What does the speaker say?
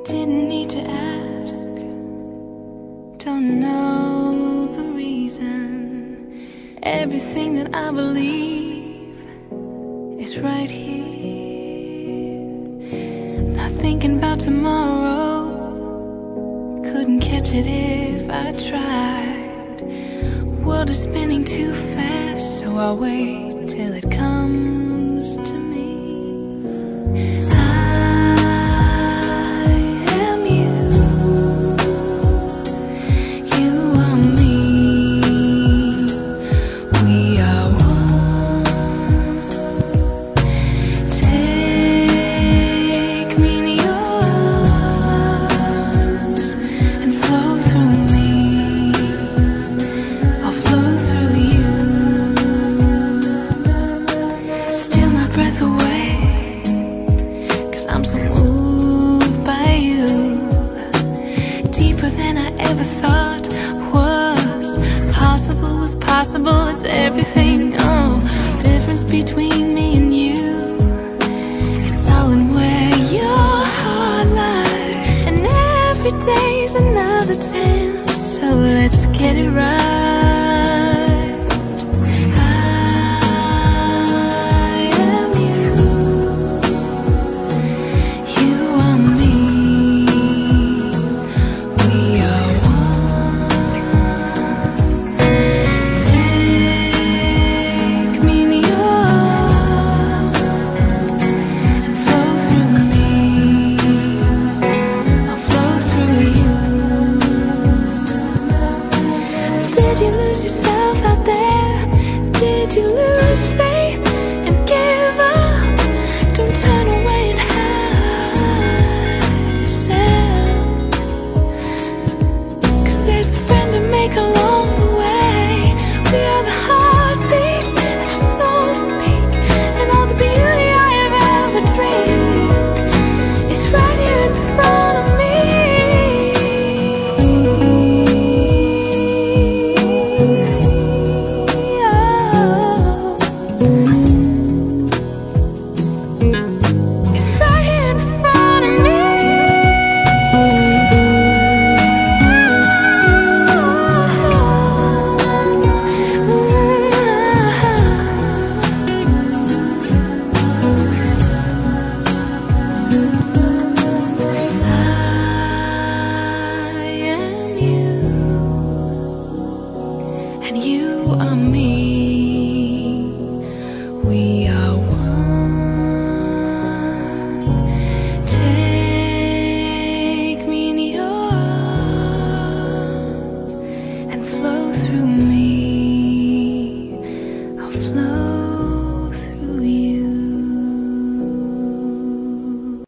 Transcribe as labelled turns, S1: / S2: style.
S1: Didn't need to ask, don't know the reason. Everything that I believe is right here. Not thinking about tomorrow, couldn't catch it if I tried. World is spinning too fast, so I'll wait till it comes to me. It's everything, no difference between me and you. It's all in where your heart lies, and every day's another chance, so let's get it right. Did you lose yourself out there? Did you lose faith and give up? Don't turn away and hide yourself, 'cause there's a friend to make along the way. We are the heartbeat that our souls speak, and all the beauty I have ever dreamed is right here in front of me. Oh.